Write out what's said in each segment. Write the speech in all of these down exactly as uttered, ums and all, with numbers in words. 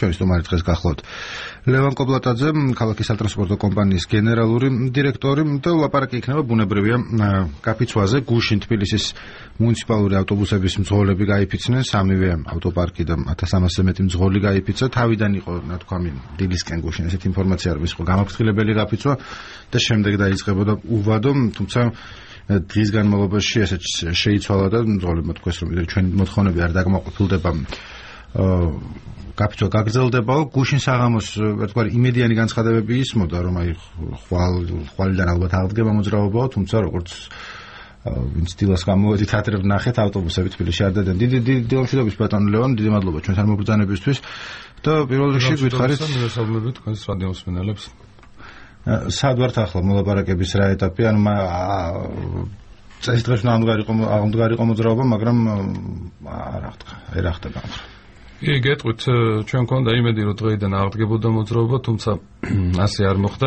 ჩვენი სტუმარი დღეს გახლავთ ლევან კობლატაძე, ქალაქის სატრანსპორტო კომპანიის გენერალური დირექტორი და ლაპარაკი იქნება ბუნებრივია გაფიცვაზე. გუშინ თბილისის მუნიციპალური ავტობუსების მძღოლები გაიფიცნენ, სამივე ავტოპარკი და ათას სამასზე მეტი მძღოლი გაიფიცა. თავიდან იყო, რა თქვა, დილისკენ გუშინ ესეთი ინფორმაცია არის, იყო გამაფრთხილებელი გაფიცვა და შემდეგ დაიწყებოდა უვადო, თუმცა დღის განმავლობაში ესეც შეიცვალა და მძღოლებმა თქვეს, რომ ჩვენ მოთხოვნები არ დაგმოყრილდება გაფიცვა გაგრძელდება. გუშინ საღამოს ერთგვარი იმედიანი განცხადებები ისმოდა, რომ აი ხვალ ხვალიდან ალბათ აღდგება მოძრაობაო, თუმცა როგორც ვინც დილას გამოვედით ათრევ ნახეთ ავტობუსები თბილისში არ დადიან. დიდი დიდი მშვიდობის ბატონო ლევან, დიდი მადლობა ჩვენთან მობრძანებისთვის და პირველ რიგში გითხარით მოგესალმებით თქვენს რადიო მსმენელებს. სად ვართ ახლა მოლაპარაკების რა ეტაპი, ანუ წესდღეში ამდგარიყო მოძრაობა, მაგრამ არ აღდგა, არ ხდება. კი, გეტყვით, ჩვენ გქონდა იმედი, რომ დღეიდან აღდგებოდა მოძრაობა, თუმცა ასე არ მოხდა.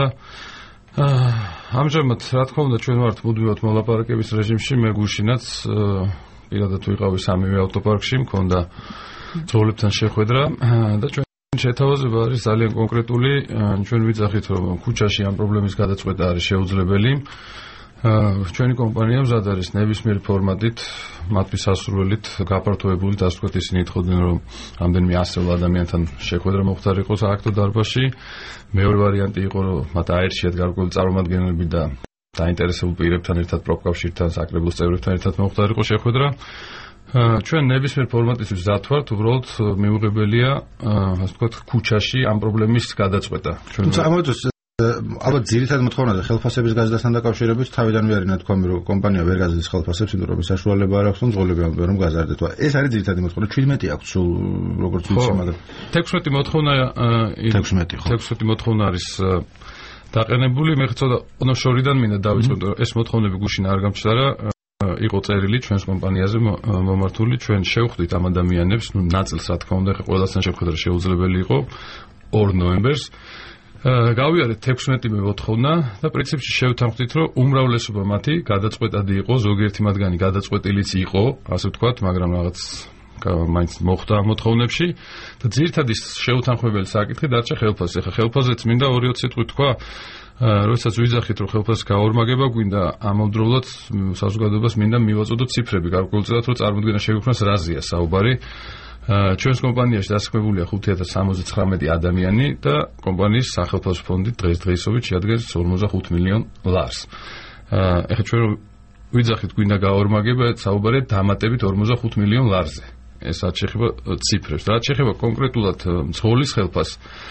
ამჟამად, რა თქმა უნდა, ჩვენ ვართ მუდმივად მოლაპარაკების რეჟიმში, მე გუშინაც პირადად ვიყავი სამივე ავტოპარკში, მქონდა მძღოლებთან შეხვედრა და ჩვენ შეთავაზება არის ძალიან კონკრეტული. ჩვენ ვიძახით, რომ ქუჩაში ამ პრობლემის გადაწყვეტა არის შეუძლებელი. ჩვენი კომპანია მზად არის ნებისმიერ ფორმატით, მათთვის სასურველით გაფართოებული, ასე ვთქვათ, ისინი ითხოვდნენ, რომ რამდენიმე ასეულ ადამიანთან შეხვედრა მოხდარიყო სააქტო დარბაზში. მეორე ვარიანტი იყო, რომ მათ აერჩიათ გარკვეული წარმომადგენლები და დაინტერესებულ პირებთან ერთად, პროფკავშირთან, საკრებულოს წევრებთან ერთად მოხდარიყო შეხვედრა. ჩვენ ნებისმიერ ფორმატისთვის მზად ვართ, უბრალოდ მიუღებელია, ასე ვთქვათ, ქუჩაში ამ პრობლემის გადაწყვეტა. თუმცა ამოდის ალბათ ძირითადად მოთხოვნა ხელფასების გაზრდასთან დაკავშირებით თავიდანვე არის ნათქვამი, რომ კომპანია ვერ გაზრდის ხელფასებს, იმიტომ რომ საშუალება არ აქვს, რომ მძღოლები ამბობენ, რომ გაზარდეთ. ეს არის ძირითადი მოთხოვნა. ჩვიდმეტი აქვს სულ როგორც ვიცი, მაგრამ თექვსმეტი მოთხოვნა თექვსმეტი ხო. თექვსმეტი მოთხოვნა არის დაყენებული. მე ხცოდა ოქტომბერიდან მინდა დავიწყოთ, ეს მოთხოვნები გუშინ არ გამჩნდა. იყო წერილი ჩვენს კომპანიაზე მომართული, ჩვენ შევხვდით ამ ადამიანებს, ნუ ნაწილს რა თქმა უნდა, ყველასთან შეხვედრა შეუძლებელი იყო ორ ნოემბერს. გავიარეთ თექვსმეტი მოთხოვნა და პრინციპში შევთანხმდით, რომ უმრავლესობა მათი გადაწყვეტადი იყო, ზოგიერთი მათგანი გადაწყვეტილიც იყო, ასე ვთქვათ, მაგრამ რაღაც მაინც მოხდა მოთხოვნებში და ძირითადი შეუთანხმებელი საკითხი დარჩა ხელფასზე. ახლა ხელფასზეც მინდა ორი სიტყვი თქვა. როდესაც ვიძახით, რომ ხელფასის გაორმაგება გვინდა, ამავდროულად საზოგადოებას მინდა მივაწოდოთ ციფრები, გარკვეულწილად, რომ წარმოდგენა შევიქმნას რაზეა საუბარი. ჩვენს კომპანიაში დასაქმებულია ხუთი ათას სამოცდათხრამეტი ადამიანი და კომპანიის სახელფასო ფონდი დღესდღეობით შეადგენს ორმოცდახუთ მილიონ ლარს. ახლა ჩვენ ვიძახით, გვინდა გაორმაგება, საუბარია დამატებით ორმოცდახუთ მილიონ ლარზე. ეს რაც შეეხება ციფრებს, რაც შეეხება კონკრეტულად მძღოლის ხელფასს.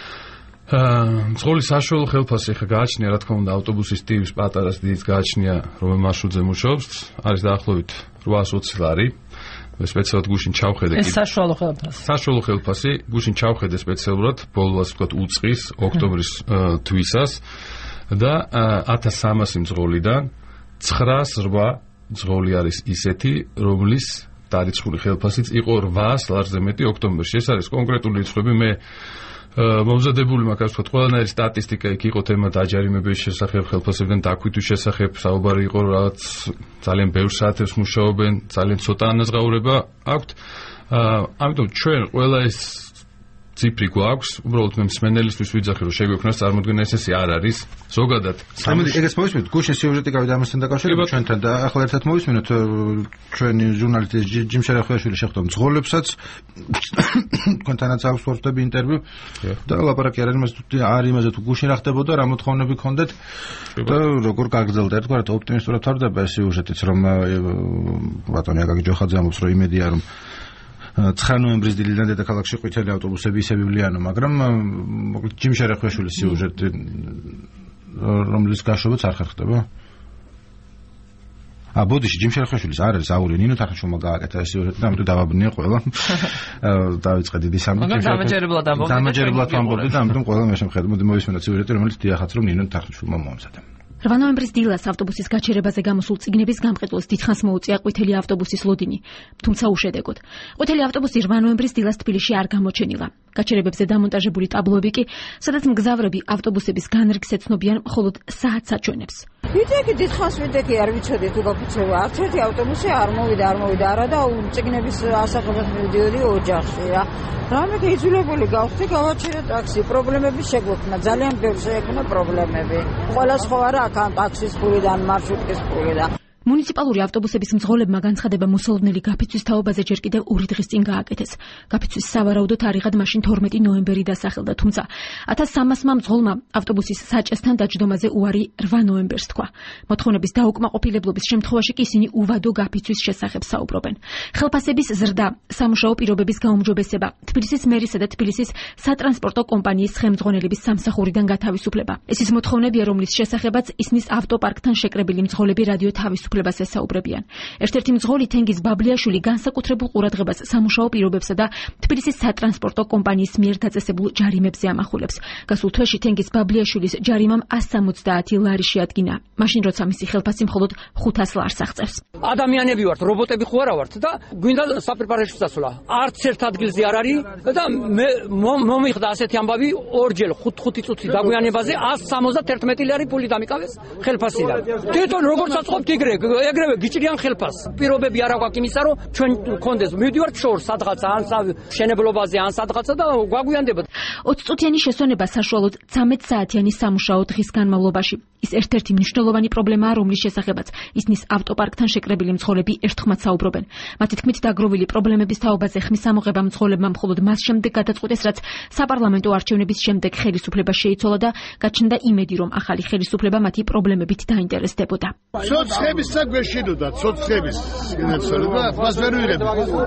მძღოლის საშუალო ხელფასი ახლა გააჩნია, რა თქმა უნდა, ავტობუსის ტიპის პატარას დიდს გააჩნია, რომელ მარშრუტზე მუშაობს, არის დაახლოებით რვაას ოცი ლარი. სპეციალურად გუშინ ჩავხედე. ეს საშუალო ხელფასი. საშუალო ხელფასი გუშინ ჩავხედე სპეციალურად ბოლო, ასე ვთქვათ, უწყის, ოქტომბრის თვისას და ათას სამასი მძღოლიდან ცხრაას რვა მძღოლი არის ისეთი, რომლის დარიცხული ხელფასიც იყო რვაას ლარზე მეტი ოქტომბერში. ეს არის კონკრეტული რიცხვები. მე მომზადებული მაქვს, ვთქვათ, ყველანაირი სტატისტიკა იქ იყო თემა დაჯარიმების შესახებ, ხელფასებიდან დაქვიტვის შესახებ, საუბარი იყო, რაღაც ძალიან ბევრ საათებს მუშაობენ, ძალიან ცოტა ანაზღაურება აქვთ. ამიტომ ჩვენ ყველა ეს ციფრი გვაქვს, უბრალოდ მე მსმენელისთვის ვიძახი, რომ შეგვექნას წარმოდგენა, ეს ესე არ არის. ზოგადად, ამიტომ ეგეც მოვისმენთ, გუშინ სიუჟეტი გავიდა ამასთან დაკავშირებით ჩვენთან და ახლა ერთად მოვისმენთ ჩვენი ჟურნალისტი ჯიმ შერახვიაშვილი შეხვდა მძღოლებსაც, თქვენთანაც აქვს ვარდები ინტერვიუ და ლაპარაკი არ იმაზე არ იმაზე თუ გუშინ რა ხდებოდა, რა მოთხოვნები გქონდეთ და როგორ გაგრძელდა. ერთგვარად ოპტიმისტურად ვარდება ეს სიუჟეტიც, რომ ბატონი აკაკი ჯოხაძე ამბობს, რომ იმედია, რომ ცხრა ნოემბრის დილიდან დედაქალაქში ყვითელი ავტობუსები ისე ვივლიანო, მაგრამ ჯიმ შერახვიაშვილის სიუჟეტი, რომლის გაშვებაც არ ხერხდება. ა ბოდიში ჯიმ შერახვიაშვილის არ არის აური, ნინო თახაშვილმა გააკეთა ეს სიუჟეტი და ამიტომ დავაბნია ყველა. დავიწყე დიდი სამი. მაგრამ დამაჯერებლად ამბობდი. დამაჯერებლად ამბობდი და ამიტომ ყველა მე შემხედე. მოდი მოვისმენოთ სიუჟეტი, რომელიც დიახაც რომ ნინო თახაშვილმა მოამზადა. რვა ნოემბრის დილას ავტობუსის გაჩერებაზე გამოსულ წიგნების გამყიდველს დიდხანს მოუწია ყვითელი ავტობუსის ლოდინი, თუმცა უშედეგოდ. ყვითელი ავტობუსი რვა ნოემბრის დილას თბილისში არ გამოჩენილა. გაჩერებებზე დამონტაჟებული ტაბლოები კი, სადაც მგზავრები ავტობუსების განრიგს ეცნობიან მხოლოდ საათს აჩვენებს. ვიდექი დიდხანს ვიდექი არ ვიცოდი თუ გაფიცრება. არც ერთი ავტობუსი არ მოვიდა, არ მოვიდა არა და წიგნების ასაღებად მივიდიოდი ოჯახში რა. რამე იძულებული გავხდი გავაჩერე ტაქსი. პრობლემები შეგვექნა, ძალიან ბევრი შეექმნა პრობლემები. ყველა სხვა არა აქ ტაქსის ფულიდან, მარშრუტკის ფულიდან. მუნიციპალური ავტობუსების მძღოლებმა განცხადება მოსალოდნელი გაფიცვის თაობაზე ჯერ კიდევ ორი დღის წინ გააკეთეს. გაფიცვის სავარაუდო თარიღად მაშინ თორმეტი ნოემბერი დასახელდა, თუმცა ათას სამასმა მძღოლმა ავტობუსის საჭესთან დაჯდომაზე უარი რვა ნოემბერს თქვა. მოთხოვნების დაუკმაყოფილებლობის შემთხვევაში კი ისინი უვადო გაფიცვის შესახებ საუბრობენ. ხელფასების ზრდა, სამუშაო პირობების გაუმჯობესება, თბილისის მერისა და თბილისის სატრანსპორტო კომპანიის ხელმძღვანელების სამსახურიდან გათავისუფლება. ეს ის მოთხოვნებია, რომლის შესახებაც ისნის ავტოპარკთან შეკრებილი მძღოლები რადიო თავისუფლებას ესაუბრებიან. ერთ-ერთი მძღოლი თენგიზ ბაბლიაშვილი განსაკუთრებულ ყურადღებას სამუშაო პირობებსა და თბილისის სატრანსპორტო კომპანიის მიერ დაწესებულ ჯარიმებზე ამახვილებს. გასულ თვეში თენგიზ ბაბლიაშვილის ჯარიმამ ასს სამოცდაათი ლარი შეადგინა, მაშინ როცა მისი ხელფასი მხოლოდ ხუთას ლარს აღწევს. ადამიანები ვართ, რობოტები ხო არა ვართ და გვინდა საპირპარეში წასვლა. არც ერთ ადგილზე არ არის და მომიხდა ასეთი ამბავი ორჯერ ხუთი წუთი დაგვიანებაზე ასს სამოცდაერთი ლარი ფული დამიკავეს ხელფასიდან. თვითონ როგორც აწყობთ იგრე ეგრევე გიჭრიან ხელფასს. პირობები არ აქვს იმისა, რომ ჩვენ გქონდეს მივდივართ შორს სადღაცა ან მშენებლობაზე ან სადღაცა და გვაგვიანდება. ოცი წუთიანი შესვენება საშუალოდ ცამეტ საათიანი სამუშაო დღის განმავლობაში. ის ერთ-ერთი მნიშვნელოვანი პრობლემაა, რომლის შესახებაც ისნის ავტოპარკთან შეკრებილი მძღოლები ერთხმად საუბრობენ. მათი თქმით, დაგროვილი პრობლემების თაობაზე ხმის ამოღება მძღოლებმა მხოლოდ მას შემდეგ გადაწყვიტეს, რაც საპარლამენტო არჩევნების შემდეგ ხელისუფლება შეიცვალა და გაჩნდა იმედი, რომ ახალი ხელისუფლება მათი პრობლემებით დაინტერესდებოდა. ცოცხების საგვეშინოდა, ცოცხების ინერცოლება, მას ვერ ვიღებ.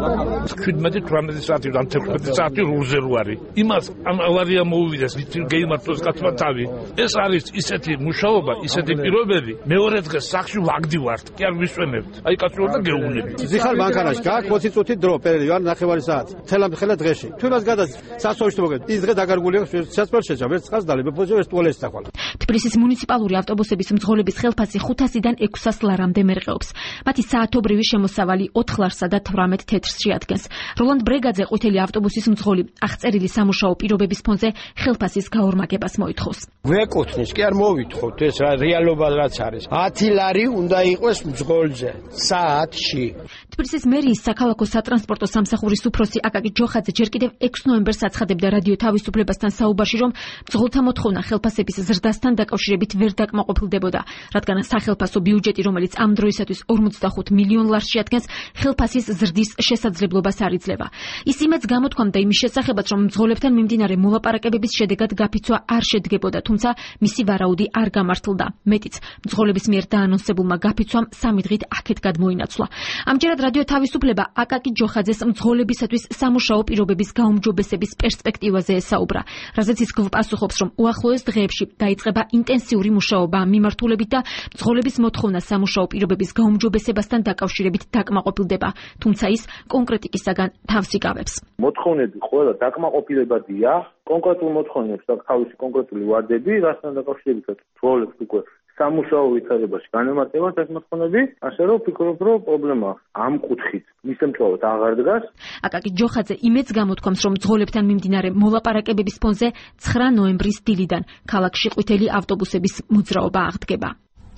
შვიდმეტი თვრამეტი საათიდან თერთმეტი საათი რუზე რო არის. იმას ამ ავარია მოუვიდეს, გეიმართოს კაცმა თავი. ეს არის ისეთი მუშაობა, ისეთი პირობები. მეორე დღეს სახში ვაგდივართ, კი არ ვისვენებთ. აი კაცო და გეუბნები. ზიხარ მანქანაში გაქვს ოცი წუთი დრო, პერიოდი ან ნახევარი საათი. თელა დღეში. თუ იმას გადას სასწაულში მოგეთ, ის დღე დაგარგული აქვს, შეცვალ შეჭამ, ეს წყალს დალებ, ფოჯო ეს ტუალეტს დახვალ. თბილისის მუნიციპალური ავტობუსების მძღოლების ხელფასი ხუთასიდან ექვსას ლარამდე მერყეობს. მათი საათობრივი შემოსავალი ოთხ ლარსა და თვრამეტ თეთრს შეადგენს. როლანდ ბრეგაძე ყვითელი ავტობუსის მძღოლი აღწერილი სამუშაო პირობების ფონზე ხელფასის გაორმაგებას მოითხოვს. გვეკუთვნის, კი არ მოვითხოვთ, ეს რეალობა რაც არის. ათი ლარი უნდა იყოს მძღოლზე საათში. თბილისის მერიის საქალაქო სატრანსპორტო სამსახურის უფროსი აკაკი ჯოხაძე ჯერ კიდევ ექვსი ნოემბერს აცხადებდა რადიო თავისუფლებასთან საუბარში, რომ მძღოლთა მოთხოვნა ხელფასების ზრდასთან დაკავშირებით ვერ დაკმაყოფილდებოდა, რადგან სახელფასო ბიუჯეტი, რომელიც ამ დროისათვის ორმოცდახუთ მილიონ ლარს შეადგენს, ხელფასის ზრდის შესაძლებლობას არ იძლევა. ის იმედს გამოთქვამდა იმის შესახებაც, რომ მძღოლებთან მიმდინარე მოლაპარაკებების შედეგად გაფიცვა არ შედგებოდა, თუმცა მისი ვარაუდი არ გამართლდა. მეტიც, მძღოლების მიერ დაანონსებულმა გაფიცვამ სამი დღით აქეთ გადმოინაცვლა. ამჯერად რადიო თავისუფლება აკაკი ჯოხაძეს მძღოლებისათვის სამუშაო პირობების გაუმჯობესების პერსპექტივაზე ესაუბრა, რაზეც ის გვპასუხობს, რომ უახლოეს დღეებში დაიწყება ინტენსიური მუშაობა ამ მიმართულებით და მძღოლების მოთხოვნა სამუშაო პირობების გაუმჯობესებასთან დაკავშირებით დაკმაყოფილდება, თუმცა ის კონკრეტიკისაგან თავს იკავებს. მოთხოვნები ყველა დაკმაყოფილებადია, კონკრეტულ მოთხოვნებს აქვს თავისი კონკრეტული ვადები, რასთან დაკავშირებით თვალებს უკვე სამუშაო ვითარებაში განემატებათ ეს მოთხოვნები, ასე რომ ვფიქრობ, რომ პრობლემა ამ კუთხით მისამწვავად აღარ დგას. აკაკი ჯოხაძე იმედს გამოთქვამს, რომ მძღოლებთან მიმდინარე მოლაპარაკებების ფონზე ცხრა ნოემბრის დილიდან ქალაქში ყვითელი ავტობუსების მოძრაობა აღდგება.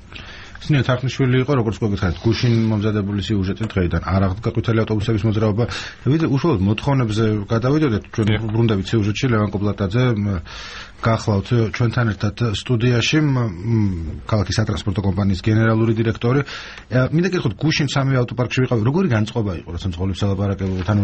სინიო თარხნიშვილი იყო, როგორც გოგითხარით, გუშინ მომზადებული სიუჟეტი დღეიდან არ აღდგა ყვითელი ავტობუსების მოძრაობა. ვიდრე უშუალოდ მოთხოვნებზე გადავიდოდეთ, ჩვენ ბრუნდებით სიუჟეტში ლევან კოპლატაძე გახლავთ ჩვენთან ერთად სტუდიაში, ქალაქის სატრანსპორტო კომპანიის გენერალური დირექტორი. მინდა გითხოთ, გუშინ სამი ავტოპარკში ვიყავი, როგორი განწყობა იყო, როცა მძღოლებს ელაპარაკებოდით, ანუ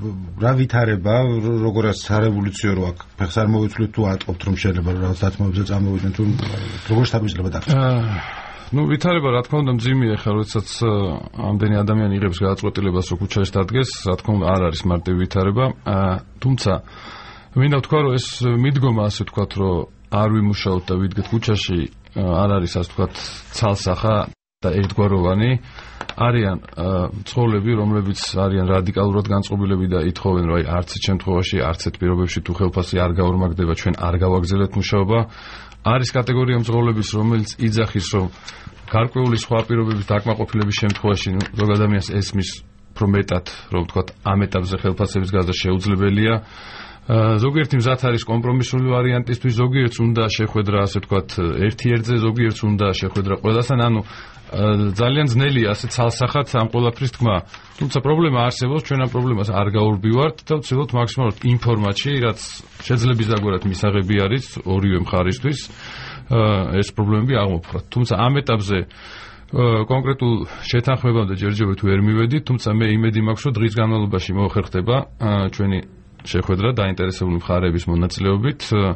რა ვითარება, როგორ სარევოლუციო რო აქ ფეხს არ მოვიცვლით თუ ატყობთ, რომ შეიძლება რაღაც დათმობებზე წამოვიდნენ, თუ როგორ შთაბეჭდილება დაგჭირდა? ну ვითარება რა თქმა უნდა მძიმეა ხა როდესაც ამდენი ადამიანი იღებს გადაწყვეტილებას რომ ქუჩაში დადგეს რა თქმა უნდა არ არის მარტივი ვითარება თუმცა მინდა ვთქვა რომ ეს მიდგომა ასე ვთქვათ რომ არ ვიმუშაოთ და ვიდგეთ ქუჩაში არ არის ასე ვთქვათ ცალსახა და ერთგვაროვანი არიან მცხოვრებლები, რომლებიც არიან რადიკალურად განწყობილები და ითხოვენ, რომ აი არც ერთ შემთხვევაში, არც ერთ პირობებში თუ ხელფასი არ გაორმაგდება, ჩვენ არ გავაგზავნებთ მუშაობა. არის კატეგორია მცხოვრებლების, რომელიც იძახის, რომ გარკვეული სხვა პირობების დაკმაყოფილების შემთხვევაში ზოგ ადამიანს ესმის უფრო მეტად, რომ ვთქვათ, ამ ეტაპზე ხელფასების გაზრდა შეუძლებელია. ზოგიერთი მზად არის კომპრომისული ვარიანტისთვის, ზოგიერთს უნდა შეხვედრა, ასე ვთქვათ, ერთ-ერთზე, ზოგიერთს უნდა შეხვედრა ყველასთან, ანუ ძალიან ძნელია ასე ცალსახად ამ ყველაფრის თქმა. თუმცა პრობლემა არსებობს, ჩვენ ამ პრობლემას არ გაურბივართ და ვცდილობთ მაქსიმალურად ინფორმაცი, რაც შეძლებისდაგვარად მისაღები არის ორივე მხარისთვის, ეს პრობლემები აღმოფხვრათ. თუმცა ამ ეტაპზე კონკრეტულ შეთანხმებამდე ჯერჯერობით ვერ მივედით, თუმცა მე იმედი მაქვს, რომ დღის განმავლობაში მოხერხდება ჩვენი შეხვედრა დაინტერესებული მხარეების მონაწილეობით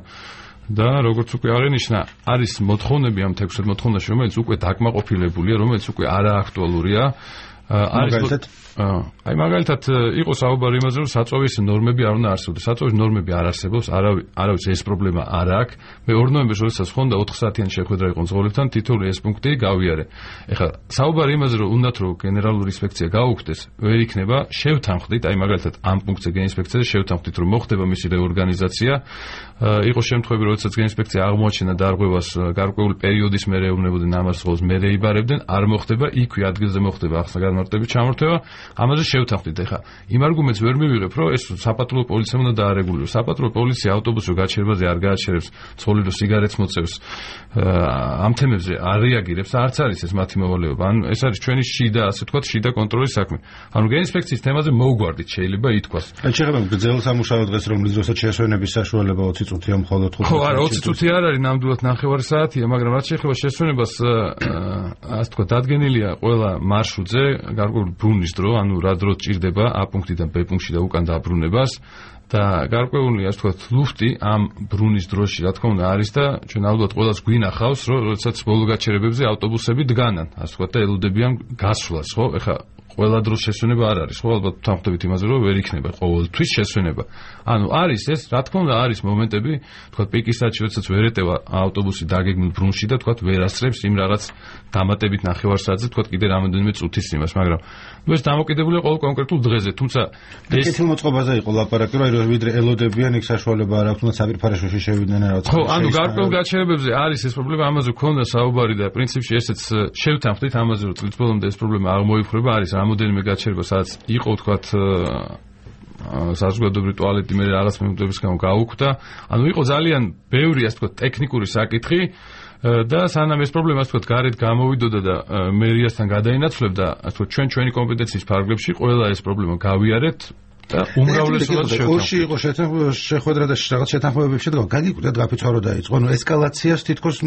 და როგორც უკვე აღინიშნა, არის მოთხოვნები ამ თექვსმეტ მოთხოვნაში, რომელიც უკვე დაკმაყოფილებულია, რომელიც უკვე არააქტუალურია. მაგალითად აი მაგალითად იყო საუბარი იმაზე, რომ საწვავის ნორმები არ უნდა არსებობდეს. საწვავის ნორმები არ არსებობს, არავის ეს პრობლემა არ აქვს. მე ორ ნოემბერს როდესაც ხონდა ოთხ საათიანი შეხვედრა იყო მძღოლებთან, თითოეული ეს პუნქტი გავიარე. ეხლა საუბარი იმაზე, რომ უნდათ რომ გენერალური ინსპექცია გაუქმდეს, ვერ იქნება, შევთანხმდით, აი მაგალითად ამ პუნქტზე გენინსპექციაზე შევთანხმდით, რომ მოხდება მისი რეორგანიზაცია. იყო შემთხვევები, როდესაც გენინსპექცია აღმოაჩინა დარღვევას გარკვეული პერიოდის მერე ეუბნებოდნენ ამას ხოლმე მერე იბარებდნენ, არ მოხდება, იქვე ადგილზე მოხდება ახლა განმარტებით ჩამორთმევა. ამაზე შევთანხმდით. ეხლა იმ არგუმენტს ვერ მივიღებ, რომ ეს საპატრულო პოლიციამ უნდა დაარეგულიროს. საპატრულო პოლიცია ავტობუსზე გაჩერებაზე არ გააჩერებს, ცხოველო სიგარეტს მოწევს. ამ თემებზე არ რეაგირებს, არც არის ეს მათი მოვალეობა. ანუ ეს არის ჩვენი შიდა, ასე ვთქვათ, შიდა კონტროლის საქმე. ანუ გენინსპექციის თემაზე მოუგვარდით, შეიძლება ითქვას. აი შეიძლება გრძელ სამუშაო დღეს რომლის დროსაც შესვენების საშუალება ოცი წუთია მხოლოდ ხუთი. ხო, არა, ოცი წუთი არ არის, ნამდვილად ნახევარი საათია, მაგრამ რაც შეეხება შესვენებას, ასე ვთქვათ, დადგენილია ყველა მარშრუტზე გარკვეული ბრუნის დრო, ანუ რა დრო ჭირდება A პუნქტიდან B პუნქტში და უკან დაბრუნებას და გარკვეული, ასე ვთქვათ, ლუფტი ამ ბრუნის დროში, რა თქმა უნდა, არის და ჩვენ ალბათ ყველას გვინახავს, რომ როდესაც ბოლო გაჩერებებზე ავტობუსები დგანან, ასე ვთქვათ, და ელოდებიან გასვლას, ხო? ეხლა ყველა დროს შესვენება არ არის, ხო? ალბათ თანხმდებით იმაზე, რომ ვერ იქნება ყოველთვის შესვენება. ანუ არის ეს, რა თქმა უნდა, არის მომენტები, თქვათ, პიკის საათში, როდესაც ვერ ეტევა ავტობუსი დაგეგმილ ბრუნში და თქვათ, ვერ ასწრებს იმ რაღაც დამატებით ნახევარ საათზე, თქვათ, კიდე რამოდენიმე წუთის იმას, მაგრამ ნუ ეს დამოკიდებულია ყოველ კონკრეტულ დღეზე, თუმცა ეს კეთილმოწყობაზე იყო ლაპარაკი, რომ ვიდრე ელოდებიან, იქ საშუალება არ აქვს, უნდა საფირფარეშოში შევიდნენ რაღაც. ხო, ანუ გარკვეულ გაჩერებებზე არის ეს პრობლემა, ამაზე გვქონდა საუბარი და პრინციპში ესეც შევთანხმდით ამაზე, რომ წლის ბოლომდე ეს პრობლემა აღმოიფხვრება, არის რამოდენიმე გაჩერება, სადაც იყო, თქვათ, საზოგადოებრივი ტუალეტი მე რაღაც მიმდევრების გამო გაუქმდა. ანუ იყო ძალიან ბევრი, ასე ვთქვათ, ტექნიკური საკითხი და სანამ ეს პრობლემა, ასე ვთქვათ, გარეთ გამოვიდოდა და მერიასთან გადაინაცვლებდა, ასე ვთქვათ, ჩვენ ჩვენი კომპეტენციის ფარგლებში ყველა ეს პრობლემა გავიარეთ და უმრავლესობას შევთანხმდით. ოში იყო შეხვედრა და რაღაც შეთანხმებები შედგა, გაგიკვირდა გაფიცვა რო დაიწყო. ანუ ესკალაციას თითქოს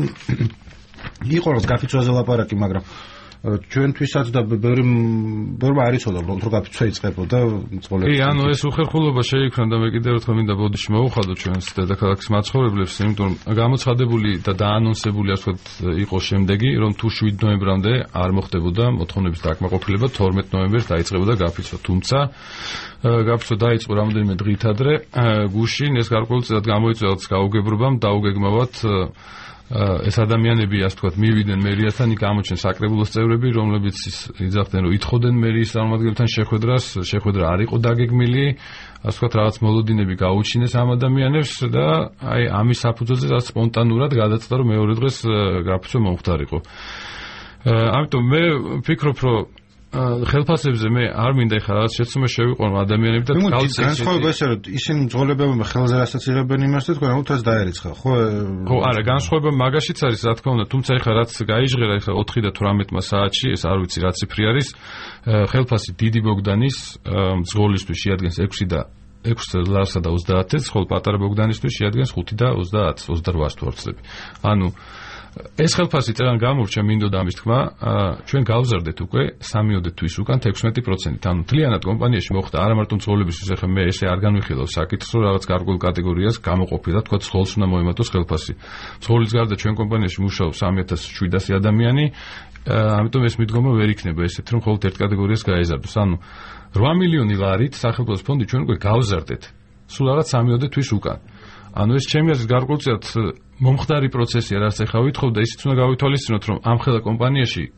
იყო რაღაც გაფიცვაზე ლაპარაკი, მაგრამ ჩვენთვისაც და ბევრი ბევრმა არ იცოდა რომ გაფიცვა იწყებოდა წყოლებში. კი, ანუ ეს უხერხულობა შეიქმნა და მე კიდევ ერთხელ მინდა ბოდიში მოვუხადო ჩვენს დედაქალაქის მაცხოვრებლებს, იმიტომ რომ გამოცხადებული და დაანონსებული, ასე ვთქვათ, იყო შემდეგი, რომ თუ შვიდ ნოემბრამდე არ მოხდებოდა მოთხოვნების დაკმაყოფილება, თორმეტ ნოემბერს დაიწყებოდა გაფიცვა. თუმცა გაფიცვა დაიწყო რამოდენიმე დღით ადრე გუშინ, ეს გარკვეულწილად გამოიწვია გაუგებრობამ, დაუგეგმავად ეს ადამიანები, ასე ვთქვათ, მივიდნენ მერიასთან, იქ გამოჩნდნენ საკრებულოს წევრები, რომლებიც იძახდნენ, რომ ითხოვდნენ მერიის წარმომადგენელთან შეხვედრას, შეხვედრა არ იყო დაგეგმილი, ასე ვთქვათ, რაღაც მოლოდინები გაუჩინეს ამ ადამიანებს და აი ამის საფუძველზე რაც სპონტანურად გადაწყდა, რომ მეორე დღეს გაფიცვა მომხდარიყო. ამიტომ მე ვფიქრობ, რომ ხელფასებზე მე არ მინდა ეხლა რაღაც შეცდომა შევიყვანო ადამიანები და გავცეთ. განსხვავება ესე რომ ისინი მძღოლებებმა ხელზე რასაც იღებენ იმას და თქვენ უთას დაერიცხა, ხო? ხო, არა, განსხვავება მაგაშიც არის, რა თქმა უნდა, თუმცა ეხლა რაც გაიჟღერა ეხლა ოთხი და თვრამეტმა საათში, ეს არ ვიცი რა ციფრი არის, ხელფასი დიდი ბოგდანის მძღოლისთვის შეადგენს ექვსი და ექვსი ლარსა და ოცდაათს, ხოლო პატარა ბოგდანისთვის შეადგენს ხუთი და ოცდაათს, ოცდარვას თუ არ ვცდები. ანუ ეს ხელფასი წერან გამორჩა მინდოდა ამის თქმა, ჩვენ გავზარდეთ უკვე სამიოდე თვის უკან თექვსმეტი პროცენტით. ანუ მთლიანად კომპანიაში მოხდა არა მარტო მძღოლებისთვის, ახლა მე ესე არ განვიხილავ საკითხს, რომ რაღაც გარკვეულ კატეგორიას გამოყოფილა, თქვა სხოლს უნდა მოემატოს ხელფასი. სხოლის გარდა ჩვენ კომპანიაში მუშაობს სამი ათას შვიდასი ადამიანი, ამიტომ ეს მიდგომა ვერ იქნება ესეთი, რომ მხოლოდ ერთ კატეგორიას გაეზარდოს. ანუ რვა მილიონი ლარით სახელმწიფოს ფონდი ჩვენ უკვე გავზარდეთ. სულ რაღაც სამიოდე თვის უკან. ანუ ეს ჩემი აზრით გარკვეულწილად მომხდარი პროცესია, რაც ახლა ვითხოვ და ისიც უნდა გავითვალისწინოთ, რომ ამ ხელა კომპანიაში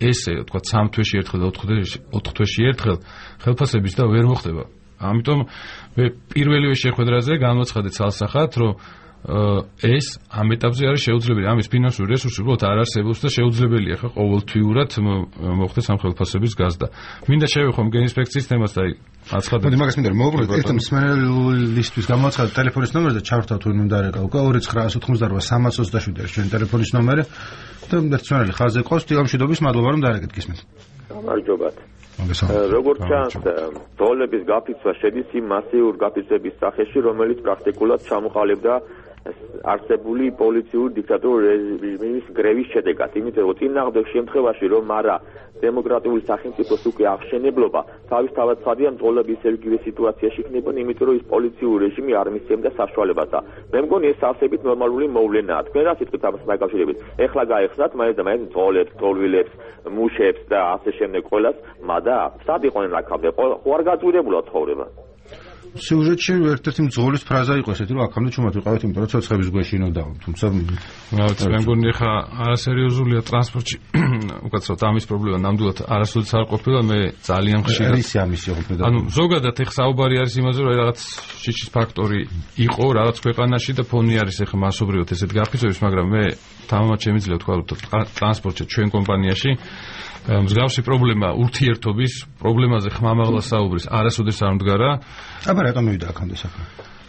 ესე თქვა სამ თვეში ერთხელ ოთხ თვეში ერთხელ ხელფასების და ვერ მოხდება. ამიტომ მე პირველივე შეხვედრაზე განვაცხადე ცალსახად, რომ ეს ამ ეტაპზე არის შეუძლებელი, ამის ფინანსური რესურსი უბრალოდ არ არსებობს და შეუძლებელია ხა ყოველთვიურად მოხდეს ამ ხელფასების გაზრდა. მინდა შევეხო გენინსპექციის თემას და აცხადებ. მოდი მაგას მინდა რომ მოვუბრუნდეთ ერთ მსმენელისთვის გამოაცხადეთ ტელეფონის ნომერს და ჩავრთავ თუ უნდა რეკა უკვე ორი ცხრაას ოთხმოცდაოთხ სამას ოცდაშვიდი არის ჩვენი ტელეფონის ნომერი და მსმენელი ხაზზე ყავს დილამშვიდობის მადლობა რომ დაარეკეთ გისმენთ. გამარჯობათ. როგორც ჩანს, დოლების გაფიცვა შედის იმ მასიურ გაფიცვების სახეში, რომელიც პრაქტიკულად ჩამოყალიბდა არსებული პოლიციური დიქტატურული რეჟიმის გრევის შედეგად. იმიტომ რომ წინააღმდეგ შემთხვევაში რომ არა დემოკრატიული სახელმწიფოს უკვე აღშენებლობა, თავისთავად ცხადია მძღოლები ისე იგივე სიტუაციაში იქნებიან, იმიტომ რომ ის პოლიციური რეჟიმი არ მისცემდა საშუალებას და მე მგონი ეს არსებით ნორმალური მოვლენაა. თქვენ რა სიტყვით ამას დაკავშირებით? ეხლა გაიხსნათ მაინც და მაინც მძღოლებს, თოვლილებს, მუშებს და ასე შემდეგ ყველას, მადა სად იყვნენ აქამდე? ხო არ გაწვირებულა ცხოვრება? სიუჟეტში ერთ-ერთი მძღოლის ფრაზა იყო ესეთი, რომ აქამდე ჩუმად ვიყავით, იმიტომ რომ ცოცხლების გვეშინოდა, თუმცა მე მგონი ხა არასერიოზულია ტრანსპორტში. უკაცრავად ამის პრობლემა ნამდვილად არასოდეს არ ყოფილა, მე ძალიან ხშირად არის ამის ყოფილა. ანუ ზოგადად ეხ საუბარი არის იმაზე, რომ რაღაც შიშის ფაქტორი იყო რაღაც ქვეყანაში და ფონი არის ეხ მასობრივად ესეთ გაფიცვების, მაგრამ მე თამამად შემიძლია თქვა, რომ ტრანსპორტში ჩვენ კომპანიაში მსგავსი პრობლემა ურთიერთობის პრობლემაზე ხმამაღლა საუბრის არასოდეს არ მდგარა. აბა რატომ მივიდა აქამდე საქმე?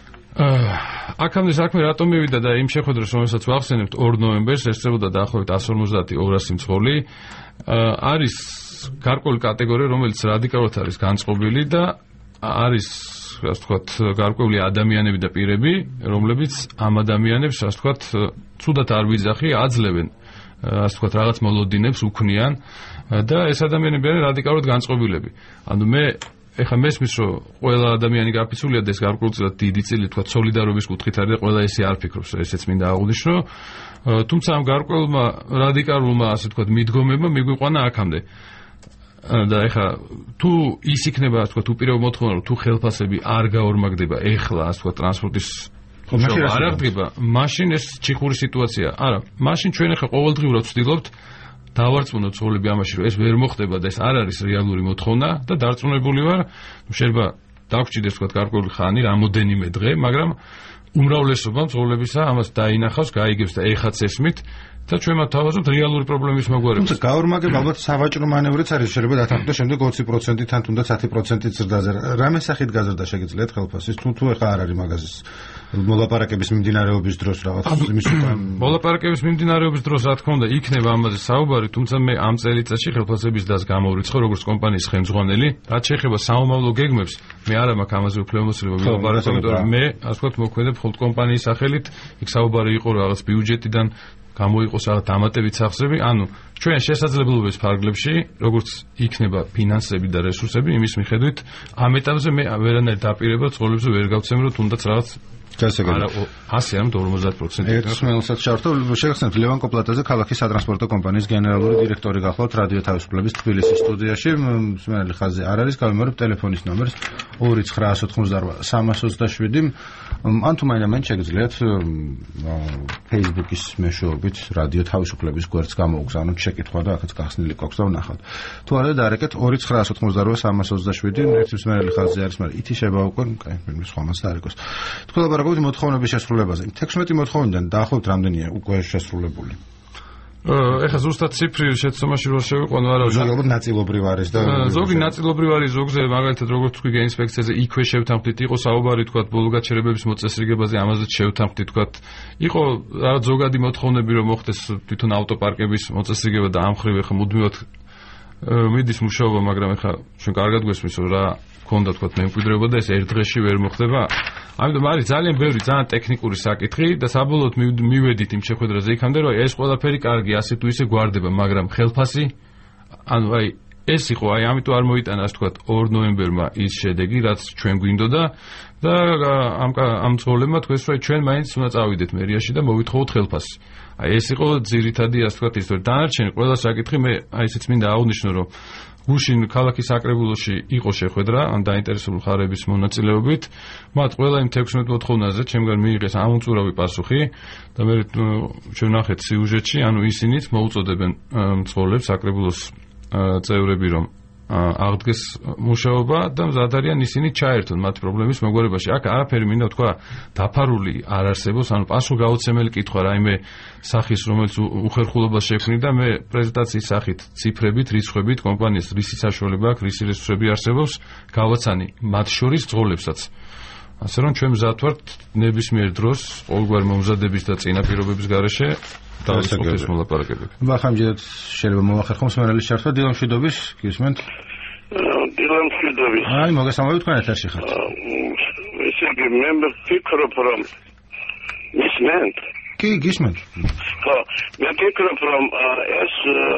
აქამდე საქმე რატომ მივიდა და იმ შეხვედრას რომელსაც ვახსენებთ ორ ნოემბერს ესწრებოდა დაახლოებით εκατს ორმოცდაათი ორასი მძღოლი. არის გარკვეული კატეგორია, რომელიც რადიკალურად არის განწყობილი და არის ასე ვთქვათ გარკვეული ადამიანები და პირები, რომლებიც ამ ადამიანებს ასე ვთქვათ ცუდად არ ვიძახი, აძლევენ ასე ვთქვათ რაღაც მოლოდინებს უქმნიან და ეს ადამიანები არიან რადიკალურად განწყობილები. ანუ მე ეხლა მესმის რომ ყველა ადამიანი გაფიცულია და ეს გარკვეულწილად დიდი წილი თქვა სოლიდარობის კუთხით არის და ყველა ესე არ ფიქრობს, ესეც მინდა აღვნიშნო. თუმცა ამ გარკვეულმა რადიკალურმა ასე ვთქვათ მიდგომებმა მიგვიყვანა აქამდე. და ეხლა თუ ის იქნება ასე ვთქვათ უპირობო მოთხოვნა რომ თუ ხელფასები არ გაორმაგდება ეხლა ასე ვთქვათ ტრანსპორტის არ აღდგება, მაშინ ეს ჩიხური სიტუაცია. არა, მაშინ ჩვენ ახლა ყოველდღიურად ვცდილობთ დავარწმუნოთ ცხოვრები ამაში, რომ ეს ვერ მოხდება და ეს არ არის რეალური მოთხოვნა და დარწმუნებული ვარ, შეიძლება დაგვრჩიდეს თქვა გარკვეული ხანი, რამოდენიმე დღე, მაგრამ უმრავლესობა მძღოლებისა ამას დაინახავს, გაიგებს და ეხაც ესმით და ჩვენ მთავაზობთ რეალური პრობლემის მოგვარებას. თუმცა გაორმაგება ალბათ სავაჭრო მანევრიც არის, შეიძლება დათანხმდეს შემდეგ ოცი პროცენტით ან თუნდაც ათი პროცენტით ზრდაზე. რამე სახით გაზრდა შეგიძლიათ ხელფასის? თუ თუ ეხა არ არის მაგაზის მოლაპარაკების მიმდინარეობის დროს რაღაც იმის უკან მოლაპარაკების მიმდინარეობის დროს რა თქმა უნდა იქნება ამაზე საუბარი, თუმცა მე ამ წელიწადში ხელფასების დას გამოვრიცხო როგორც კომპანიის ხელმძღვანელი, რაც შეეხება სამომავლო გეგმებს, მე არ მაქვს ამაზე უფლებამოსილება მოლაპარაკო, იმიტომ რომ მე ასე ვთქვათ მოქმედებ მხოლოდ კომპანიის სახელით, იქ საუბარი იყო რაღაც ბიუჯეტიდან გამოიყოს რაღაც დამატებით სახსრები, ანუ ჩვენ შესაძლებლობების ფარგლებში, როგორც იქნება ფინანსები და რესურსები, იმის მიხედვით ამ ეტაპზე მე ვერანაირ დაპირებელ ცხოვრებზე ვერ გავცემ, რომ თუნდაც რაღაც ასი ან ორმოცდაათ პროცენტი. ერთ მსმენელსაც ჩართო, შეგახსენებთ ლევან კოპლატაძე, ქალაქის სატრანსპორტო კომპანიის გენერალური დირექტორი გახლავთ რადიო თავისუფლების თბილისის სტუდიაში. მსმენელი ხაზზე არ არის, გავიმეორებ ტელეფონის ნომერს ორი ცხრაას ოთხმოცდაოთხ სამას ოცდაშვიდი. ან თუ მაინც შეგიძლიათ Facebook-ის მეშვეობით რადიო თავისუფლების გვერდს გამოუგზავნოთ შეკითხვა და ახაც გახსნილი გვაქვს და ვნახავთ. თუ არა დაარეკეთ ორი ცხრაას ოთხმოცდაოთხ სამას ოცდაშვიდი, ერთი მსმენელი ხაზზე არის, მაგრამ ითიშება უკვე, კაი, მე სხვა მას დაარეკოს. თქვენ ლაპარაკობთ მოთხოვნების შესრულებაზე. თექვსმეტი მოთხოვნიდან დაახლოებით რამდენია უკვე შესრულებული? ეხლა ზუსტად ციფრი შეცდომაში რო შევიყვანო, არა, ზოგადად ნაწილობრივ არის და ზოგი ნაწილობრივ არის, ზოგზე მაგალითად როგორც თქვი გენინსპექციაზე იქვე შევთანხმდით, იყო საუბარი თქვა ბოლო გაჩერებების მოწესრიგებაზე, ამაზეც შევთანხმდით თქვა. იყო რაღაც ზოგადი მოთხოვნები რომ მოხდეს თვითონ ავტოპარკების მოწესრიგება და ამ ხრივ ეხლა მუდმივად მიდის მუშაობა, მაგრამ ეხლა ჩვენ კარგად გვესმის რომ რა ქონდა თქვა მემკვიდრეობა და ეს ერთ დღეში ვერ მოხდება. ამიტომ არის ძალიან ბევრი ძალიან ტექნიკური საკითხი და საბოლოოდ მივედით იმ შეხვედრაზე იქამდე რომ ეს ყველაფერი კარგი ასე თუ ისე გვარდება, მაგრამ ხელფასი ანუ აი ეს იყო, აი ამიტომ არ მოიტანა ასე ვთქვათ ორ ნოემბერმა ის შედეგი, რაც ჩვენ გვინდოდა და ამ ამ მძღოლებმა თქვეს, რომ ჩვენ მაინც უნდა წავიდეთ მერიაში და მოვითხოვოთ ხელფასი. აი ეს იყო ძირითადი ასე ვთქვათ ის, რომ დანარჩენი ყველა საკითხი მე აი ესეც მინდა აღვნიშნო, რომ გუშინ ქალაქის საკრებულოში იყო შეხვედრა ან დაინტერესებული მხარეების მონაწილეობით, მათ ყველა იმ თექვსმეტ მოთხოვნაზე ჩემგან მიიღეს ამომწურავი პასუხი და მე ჩვენ ნახეთ სიუჟეტში, ანუ ისინიც მოუწოდებენ მძღოლებს საკრებულოს წევრები, რომ აღდგეს მუშაობა და მზად არიან ისინი ჩაერთონ მათ პრობლემის მოგვარებაში. აქ არაფერი მინდა ვთქვა დაფარული არ არსებობს, ანუ პასუხგაუცემელი კითხვა რაიმე სახის, რომელიც უხერხულობას შექმნი და მე პრეზენტაციის სახით, ციფრებით, რიცხვებით კომპანიას რისი საშუალება აქვს, რისი რესურსები არსებობს, გავაცანი მათ შორის მძღოლებსაც. ასე რომ ჩვენ მზად ვართ ნებისმიერ დროს ყოველგვარი მომზადების და წინაპირობების გარეშე დავისწრებთ მოლაპარაკებები. ახლა შეიძლება მოვახერხო მსმენელის ჩართვა დილამ შვიდობის, გისმენთ? დილამ შვიდობის. აი, მოგესალმებით, თქვენ ეთერში ხართ. ესე იგი, მე ვფიქრობ, რომ ისმენთ? კი, გისმენთ. ხო, მე ვფიქრობ, რომ ეს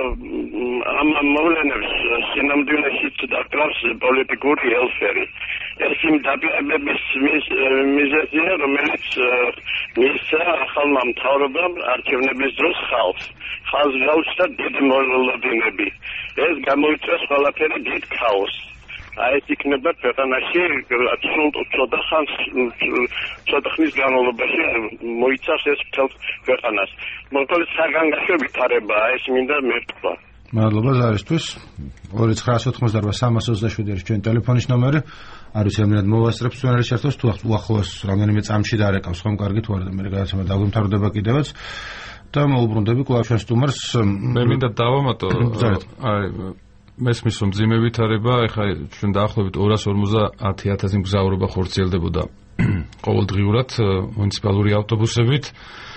ამ მოვლენებს სინამდვილეში დაკრავს პოლიტიკური ელფერი. ეს იმ დაბიებების მიზეზია, რომელიც მისცა ახალმა მთავრობამ არჩევნების დროს ხალხს. ხალხს გაუჩნდა დიდი მოვლენები. ეს გამოიწვევს ყველაფერი დიდ ქაოსს. აი ეს იქნება ქვეყანაში ცოტა ხანს ცოტა ხნის განმავლობაში მოიცავს ეს მთელ ქვეყანას. მოკლედ საგანგაშო ვითარებაა ეს მინდა მეთქვა. მადლობა ზარისთვის. ორი ცხრა ოთხმოცდაოთხ სამას ოცდაშვიდი არის ჩვენ ტელეფონის ნომერი. არ ვიცი რამდენად მოვასწრებს სვენელის ჩართვას თუ უახლოეს რამდენიმე წამში დარეკავს ხომ კარგი თუ არა და მე გადაცემა დაგვიმთავრდება კიდევაც და მოუბრუნდები კვლავ ჩვენ სტუმარს. მე მინდა დავამატო აი მესმის რომ მძიმე ვითარება, ეხლა ჩვენ დაახლოებით ორას ორმოცდაათი ათასი მგზავრობა ხორციელდებოდა ყოველდღიურად მუნიციპალური ავტობუსებით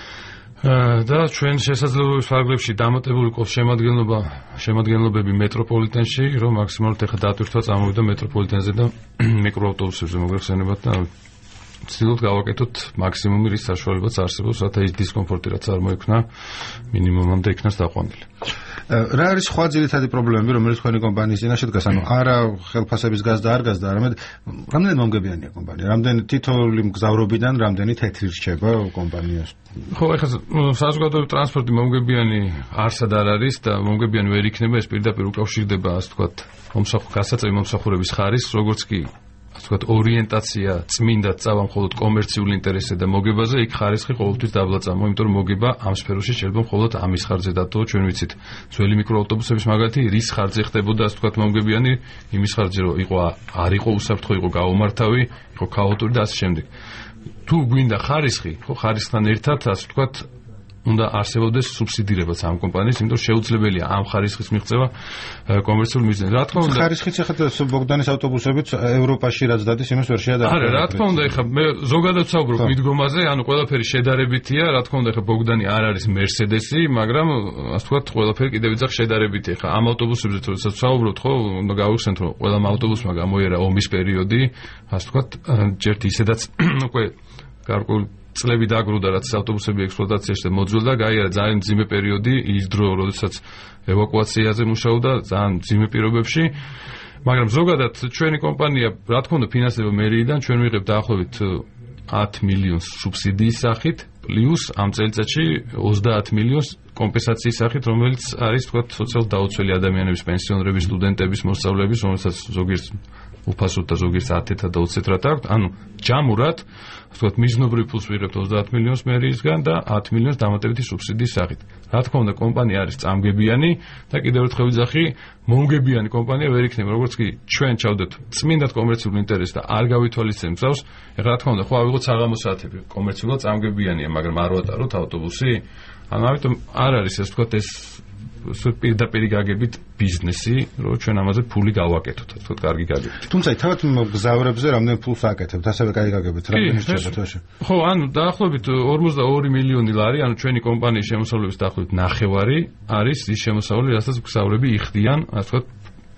და ჩვენ შესაძლებლობის ფარგლებში დამატებული ყავს შემადგენლობა შემადგენლობები მეტროპოლიტენში, რომ მაქსიმალურად ეხლა დატვირთვა წამოვიდა მეტროპოლიტენზე და მიკროავტობუსებზე მოგეხსენებათ და ვცდილობთ გავაკეთოთ მაქსიმუმი რის საშუალებაც არსებობს, რათა ის დისკომფორტი რაც არ მოექნა მინიმუმამდე იქნას დაყვანილი. რა არის სხვა ძირითადი პრობლემები, რომელიც თქვენი კომპანიის წინაშე დგას? ანუ არა ხელფასების გაზდა არ გაზდა, არამედ რამდენი მომგებიანია კომპანია? რამდენი თითოეული მგზავრობიდან რამდენი თეთრი რჩება კომპანიას? ხო, ეხლა საზოგადოებრივი ტრანსპორტი მომგებიანი არსად არ არის და მომგებიანი ვერ იქნება, ეს პირდაპირ უკავშირდება, ასე ვთქვათ, გასაწევი მომსახურების ხარისხს, როგორც კი ასე ვთქვათ, ორიენტაცია წმინდა წავა მხოლოდ კომერციული ინტერესზე და მოგებაზე, იქ ხარისხი ყოველთვის დაბლა წამო, იმიტომ რომ მოგება ამ სფეროში შეიძლება მხოლოდ ამის ხარჯზე დატოვო, ჩვენ ვიცით, ძველი მიკროავტობუსების მაგალითი რის ხარჯზე ხდებოდა, ასე ვთქვათ, მომგებიანი, იმის ხარჯზე რომ იყო არ იყო უსაფრთხო, იყო გაუმართავი, იყო ქაოტური და ასე შემდეგ. თუ გვინდა ხარისხი, ხო, ხარისხთან ერთად, ასე ვთქვათ, უნდა არსებობდეს სუბსიდირებაც ამ კომპანიის, იმიტომ შეუძლებელია ამ ხარისხის მიღწევა კომერციულ მიზნებზე. რა თქმა უნდა, ხარისხიც ახლა ბოგდანის ავტობუსებით ევროპაში რაც დადის, იმას ვერ შეადარებთ. არა, რა თქმა უნდა, ეხლა მე ზოგადად ვსაუბრობ მიდგომაზე, ანუ ყველაფერი შედარებითია, რა თქმა უნდა, ეხლა ბოგდანი არ არის მერსედესი, მაგრამ ასე ვთქვათ, ყველაფერი კიდევ ვიძახ შედარებითია. ეხლა ამ ავტობუსებზე თორემ ვსაუბრობთ, ხო, უნდა გავიხსენოთ, რომ ყველამ ავტობუსმა გამოიერა ომის პერიოდი, ასე ვთქვათ, ჯერ ისედაც უკვე გარკვეული წლები დაგრუდა, რაც ავტობუსები ექსპლუატაციაში და მოძველდა, გაიარა ძალიან მძიმე პერიოდი, ის დრო, როდესაც ევაკუაციაზე მუშაობდა ძალიან მძიმე პირობებში, მაგრამ ზოგადად ჩვენი კომპანია, რა თქმა უნდა, ფინანსდება მერიიდან, ჩვენ ვიღებთ დაახლოებით ათი მილიონს სუბსიდიის სახით, პლუს ამ წელიწადში ოცდაათი მილიონს კომპენსაციის სახით, რომელიც არის, თქვათ, სოციალურად დაუცველი ადამიანების, პენსიონერების, სტუდენტების, მოსწავლეების, რომელსაც ზოგიერთ უფასოდ და ზოგიერთ ათეთა და ოცდაათად აქვს, ანუ ჯამურად, ვთქვათ, მიზნობრივ ფულს ვიღებთ ოცდაათი მილიონს მერიისგან და ათი მილიონს დამატებითი სუბსიდიის სახით. რა თქმა უნდა, კომპანია არის წამგებიანი და კიდევ ერთხელ ვიძახი, მომგებიანი კომპანია ვერ იქნება, როგორც კი ჩვენ ჩავდეთ წმინდად კომერციულ ინტერესს და არ გავითვალისწინებთ მსავს, ეხლა რა თქმა უნდა, ხო ავიღოთ საღამოს საათები, კომერციულად წამგებიანია, მაგრამ არ ვატაროთ ავტობუსი. ანუ ამიტომ არ არის ეს, ვთქვათ, ეს პირდაპირ გაგებით ბიზნესი, რომ ჩვენ ამაზე ფული გავაკეთოთ, თქო, კარგი გაგებით. თუმცა თავად მგზავრებზე რამდენ ფულს აკეთებთ, ასევე კარგი გაგებით, რამდენი რჩება თვეში? ხო, ანუ დაახლოებით ორმოცდაორი მილიონი ლარი, ანუ ჩვენი კომპანიის შემოსავლების დაახლოებით ნახევარი არის ის შემოსავალი, რასაც მგზავრები იხდიან, ასე ვთქვათ,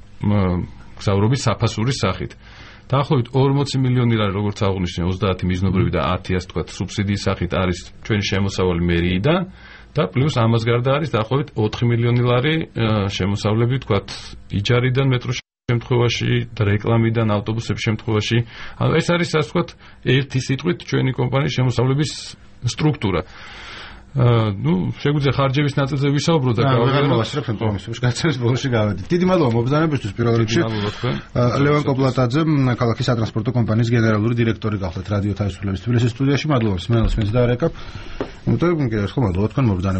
მგზავრობის საფასურის სახით. დაახლოებით ორმოცი მილიონი ლარი, როგორც აღნიშნე, ოცდაათი მიზნობრივი და ათი, ასე ვთქვათ, სუბსიდიის სახით არის ჩვენი შემოსავალი მერიიდან. და პლუს ამას გარდა არის დაახლოებით ოთხი მილიონი ლარი შემოსავლები თქვათ იჯარიდან მეტროს შემთხვევაში და რეკლამიდან ავტობუსების შემთხვევაში. ანუ ეს არის ასე ვთქვათ ერთი სიტყვით ჩვენი კომპანიის შემოსავლების სტრუქტურა. აა ნუ შეგვიძლია ხარჯების ნაწილზე ვისაუბროთ და გავაგზავნოთ მოვასწრებთ პრომისებში გაცემის ბოლოში გავედით. დიდი მადლობა მობრძანებისთვის პირველ რიგში. ლევან კოპლატაძე ქალაქის სატრანსპორტო კომპანიის გენერალური დირექტორი გახლდათ რადიო თავისუფლების თბილისის სტუდიაში. მადლობა მსმენელს, მეც და რეკაპ. ნუ და კიდევ ერთხელ მადლობა თქვენ მობრძანებისთვის.